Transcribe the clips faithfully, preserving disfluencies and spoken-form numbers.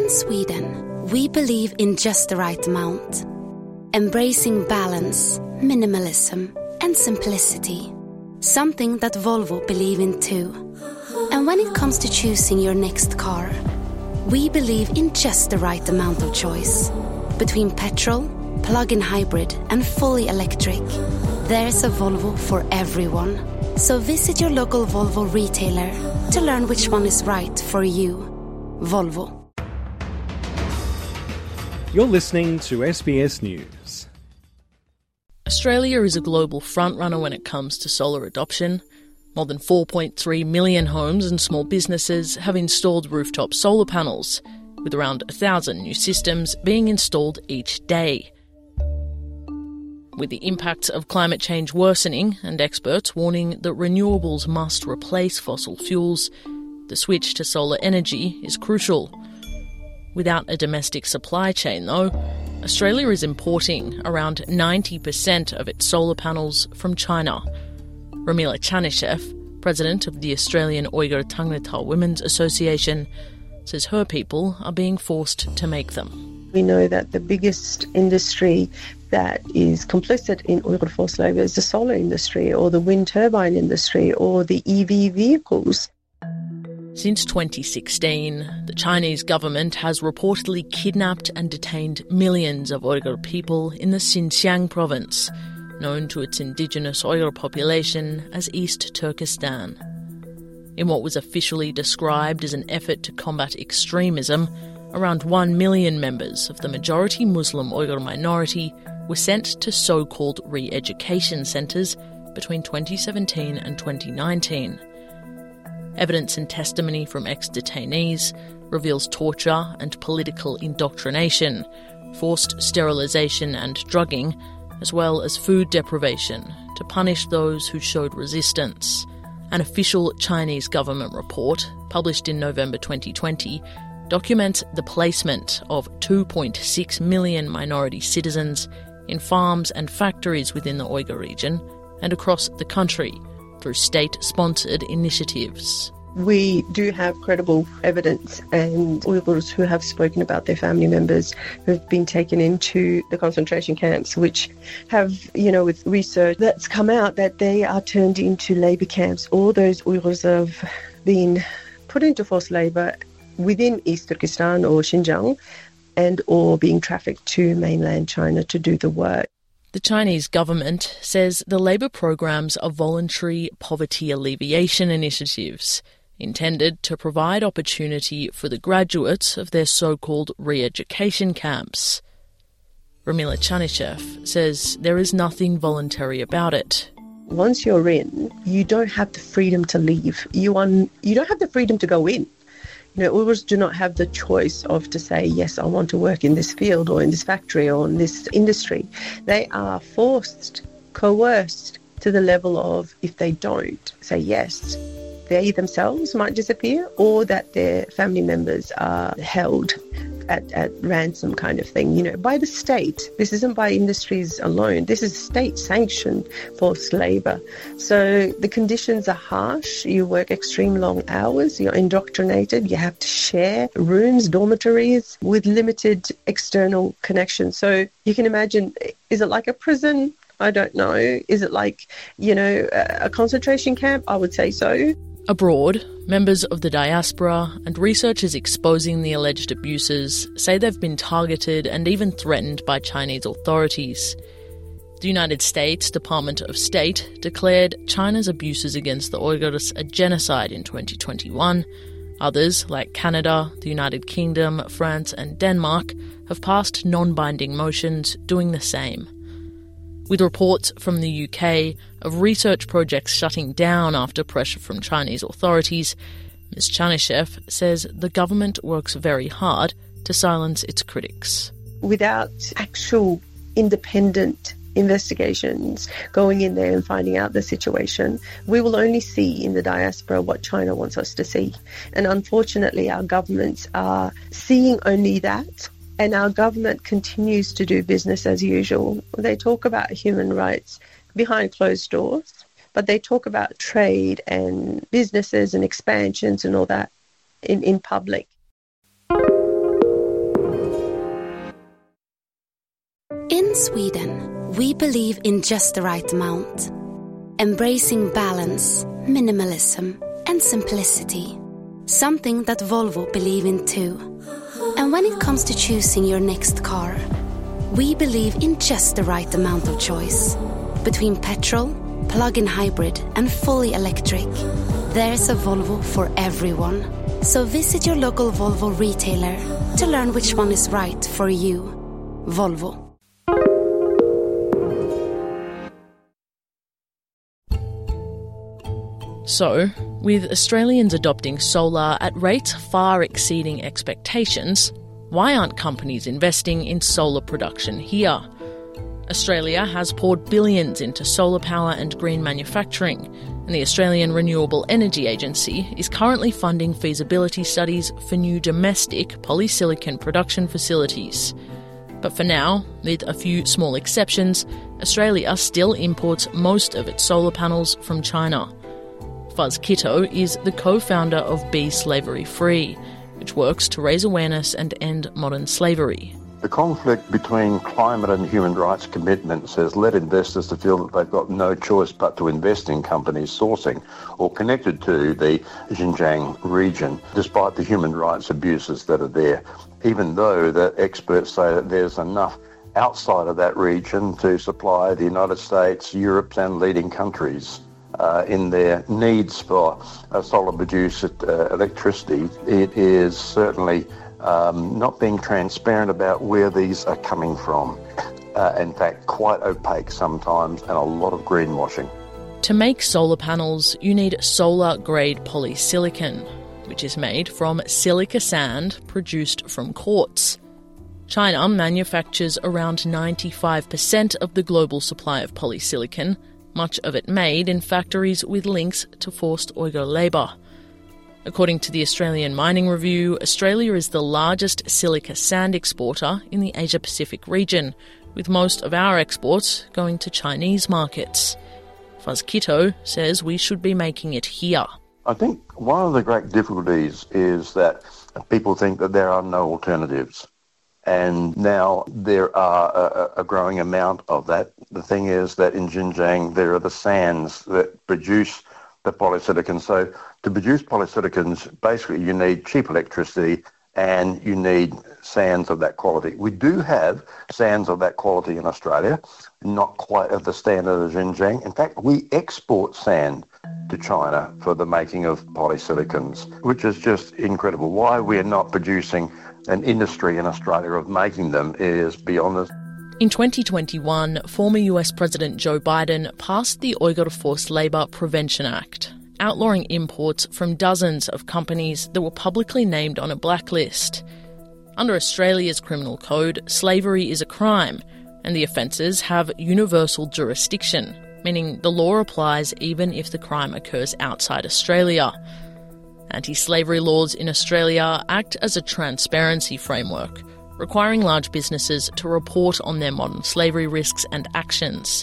In Sweden, we believe in just the right amount, embracing balance, minimalism, and simplicity. Something that Volvo believe in too. And when it comes to choosing your next car, we believe in just the right amount of choice. Between petrol, plug-in hybrid, and fully electric, there's a Volvo for everyone. So visit your local Volvo retailer to learn which one is right for you. Volvo. You're listening to S B S News. Australia is a global frontrunner when it comes to solar adoption. More than four point three million homes and small businesses have installed rooftop solar panels, with around one thousand new systems being installed each day. With the impacts of climate change worsening and experts warning that renewables must replace fossil fuels, the switch to solar energy is crucial. Without a domestic supply chain, though, Australia is importing around ninety percent of its solar panels from China. Ramila Chanishev, president of the Australian Uyghur Tangnatal Women's Association, says her people are being forced to make them. We know that the biggest industry that is complicit in Uyghur forced labour is the solar industry or the wind turbine industry or the E V vehicles. Since twenty sixteen, the Chinese government has reportedly kidnapped and detained millions of Uyghur people in the Xinjiang province, known to its indigenous Uyghur population as East Turkestan. In what was officially described as an effort to combat extremism, around one million members of the majority Muslim Uyghur minority were sent to so-called re-education centres between twenty seventeen and twenty nineteen. Evidence and testimony from ex-detainees reveals torture and political indoctrination, forced sterilisation and drugging, as well as food deprivation to punish those who showed resistance. An official Chinese government report, published in November twenty twenty, documents the placement of two point six million minority citizens in farms and factories within the Uyghur region and across the country through state-sponsored initiatives. We do have credible evidence and Uyghurs who have spoken about their family members who have been taken into the concentration camps, which have, you know, with research that's come out that they are turned into labour camps. All those Uyghurs have been put into forced labour within East Turkestan or Xinjiang and or being trafficked to mainland China to do the work. The Chinese government says the labour programs are voluntary poverty alleviation initiatives intended to provide opportunity for the graduates of their so-called re-education camps. Ramila Chanishev says there is nothing voluntary about it. Once you're in, you don't have the freedom to leave. You, are, you don't have the freedom to go in. You know, Uyghurs do not have the choice of to say, yes, I want to work in this field or in this factory or in this industry. They are forced, coerced to the level of, if they don't say yes, they themselves might disappear or that their family members are held at, at ransom kind of thing, you know, by the state. This isn't by industries alone. This is state-sanctioned forced labour. So the conditions are harsh. You work extreme long hours. You're indoctrinated. You have to share rooms, dormitories with limited external connection. So you can imagine, is it like a prison? I don't know. Is it like, you know, a concentration camp? I would say so. Abroad, members of the diaspora and researchers exposing the alleged abuses say they've been targeted and even threatened by Chinese authorities. The United States Department of State declared China's abuses against the Uyghurs a genocide in twenty twenty-one. Others, like Canada, the United Kingdom, France and Denmark, have passed non-binding motions doing the same. With reports from the U K of research projects shutting down after pressure from Chinese authorities, Miz Chanishev says the government works very hard to silence its critics. Without actual independent investigations going in there and finding out the situation, we will only see in the diaspora what China wants us to see. And unfortunately, our governments are seeing only that. And our government continues to do business as usual. They talk about human rights behind closed doors, but they talk about trade and businesses and expansions and all that in, in public. Sweden, we believe in just the right amount, embracing balance, minimalism, and simplicity. Something that Volvo believe in too. And when it comes to choosing your next car, we believe in just the right amount of choice. Between petrol, plug-in hybrid, and fully electric, there's a Volvo for everyone. So visit your local Volvo retailer to learn which one is right for you. Volvo. So, with Australians adopting solar at rates far exceeding expectations, why aren't companies investing in solar production here? Australia has poured billions into solar power and green manufacturing, and the Australian Renewable Energy Agency is currently funding feasibility studies for new domestic polysilicon production facilities. But for now, with a few small exceptions, Australia still imports most of its solar panels from China. Fuz Kitto is the co-founder of Be Slavery Free, which works to raise awareness and end modern slavery. The conflict between climate and human rights commitments has led investors to feel that they've got no choice but to invest in companies sourcing or connected to the Xinjiang region, despite the human rights abuses that are there, even though the experts say that there's enough outside of that region to supply the United States, Europe and leading countries. Uh, in their needs for uh, solar-produced uh, electricity. It is certainly um, not being transparent about where these are coming from. Uh, in fact, quite opaque sometimes, and a lot of greenwashing. To make solar panels, you need solar-grade polysilicon, which is made from silica sand produced from quartz. China manufactures around ninety-five percent of the global supply of polysilicon, much of it made in factories with links to forced Uyghur labour. According to the Australian Mining Review, Australia is the largest silica sand exporter in the Asia-Pacific region, with most of our exports going to Chinese markets. Fuz Kitto says we should be making it here. I think one of the great difficulties is that people think that there are no alternatives. And now there are a, a growing amount of that. The thing is that in Xinjiang, there are the sands that produce the polysilicon. So to produce polysilicons, basically you need cheap electricity and you need sands of that quality. We do have sands of that quality in Australia, not quite at the standard of Xinjiang. In fact, we export sand to China for the making of polysilicons, which is just incredible. Why we're not producing an industry in Australia of making them is beyond us. In twenty twenty-one, former U S President Joe Biden passed the Uyghur Forced Labour Prevention Act, outlawing imports from dozens of companies that were publicly named on a blacklist. Under Australia's criminal code, slavery is a crime, and the offences have universal jurisdiction, meaning the law applies even if the crime occurs outside Australia. Anti-slavery laws in Australia act as a transparency framework, requiring large businesses to report on their modern slavery risks and actions.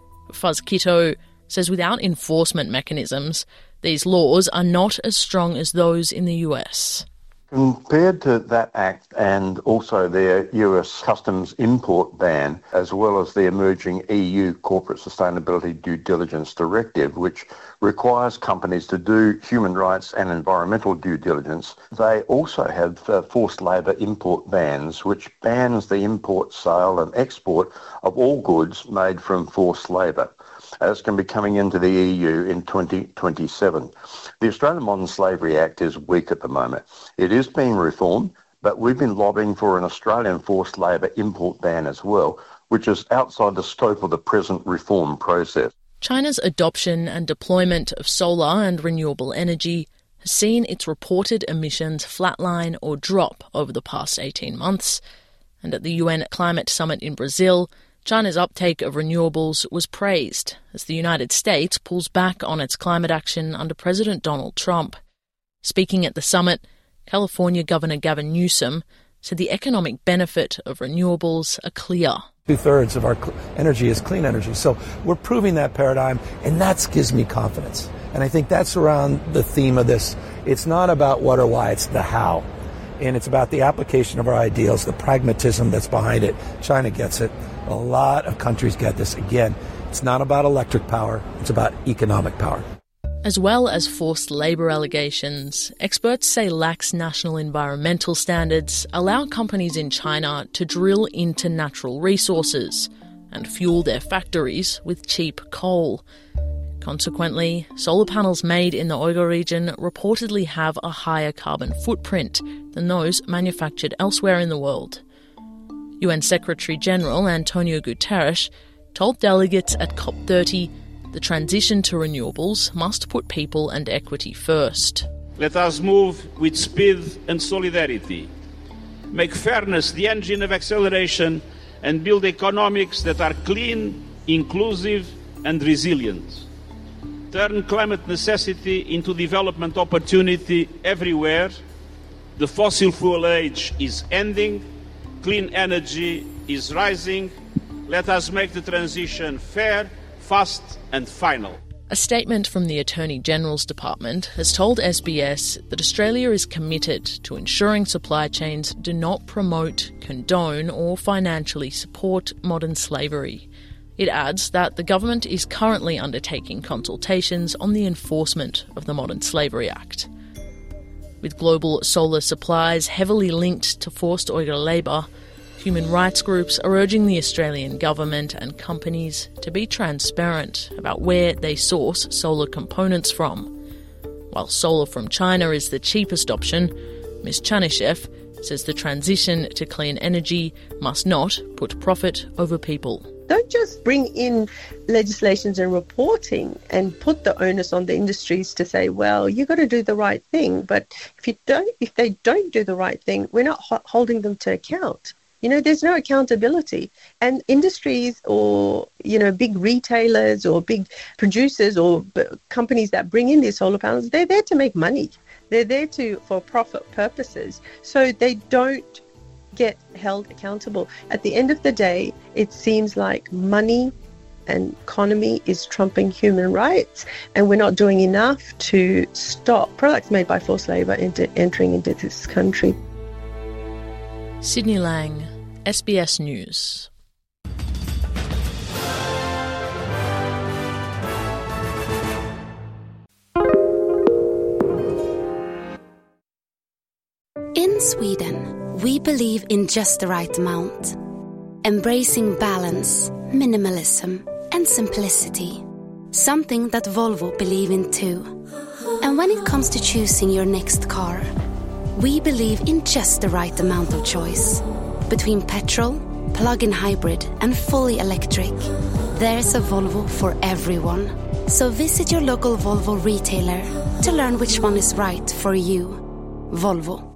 Fuz Kitto says without enforcement mechanisms, these laws are not as strong as those in the U S. Compared to that act and also their U S customs import ban, as well as the emerging E U Corporate Sustainability Due Diligence Directive, which requires companies to do human rights and environmental due diligence, they also have uh, forced labour import bans, which bans the import, sale and export of all goods made from forced labour. It's going to be coming into the E U in twenty twenty-seven. The Australian Modern Slavery Act is weak at the moment. It is being reformed, but we've been lobbying for an Australian forced labour import ban as well, which is outside the scope of the present reform process. China's adoption and deployment of solar and renewable energy has seen its reported emissions flatline or drop over the past eighteen months. And at the U N Climate Summit in Brazil, China's uptake of renewables was praised as the United States pulls back on its climate action under President Donald Trump. Speaking at the summit, California Governor Gavin Newsom said the economic benefit of renewables are clear. Two-thirds of our cl- energy is clean energy. So we're proving that paradigm, and that gives me confidence. And I think that's around the theme of this. It's not about what or why, it's the how. and it's about the application of our ideals, the pragmatism that's behind it. China gets it. A lot of countries get this. Again, it's not about electric power, it's about economic power. As well as forced labour allegations, experts say lax national environmental standards allow companies in China to drill into natural resources and fuel their factories with cheap coal. Consequently, solar panels made in the Uyghur region reportedly have a higher carbon footprint than those manufactured elsewhere in the world. U N Secretary-General Antonio Guterres told delegates at COP thirty the transition to renewables must put people and equity first. Let us move with speed and solidarity. Make fairness the engine of acceleration and build economics that are clean, inclusive and resilient. Turn climate necessity into development opportunity everywhere. The fossil fuel age is ending. Clean energy is rising. Let us make the transition fair, fast and final. A statement from the Attorney General's Department has told S B S that Australia is committed to ensuring supply chains do not promote, condone or financially support modern slavery. It adds that the government is currently undertaking consultations on the enforcement of the Modern Slavery Act. With global solar supplies heavily linked to forced Uyghur labour, human rights groups are urging the Australian government and companies to be transparent about where they source solar components from. While solar from China is the cheapest option, Miz Chanishev says the transition to clean energy must not put profit over people. Don't just bring in legislations and reporting and put the onus on the industries to say, well, you've got to do the right thing. But if you don't, if they don't do the right thing, we're not ho- holding them to account. You know, there's no accountability. And industries or, you know, big retailers or big producers or b- companies that bring in these solar panels, they're there to make money. They're there to for profit purposes. So they don't get held accountable. At the end of the day, it seems like money and economy is trumping human rights, and we're not doing enough to stop products made by forced labour into entering into this country. Sydney Lang, S B S News. In Sweden, we believe in just the right amount, embracing balance, minimalism, and simplicity. Something that Volvo believe in too. And when it comes to choosing your next car, we believe in just the right amount of choice. Between petrol, plug-in hybrid, and fully electric, there's a Volvo for everyone. So visit your local Volvo retailer to learn which one is right for you. Volvo.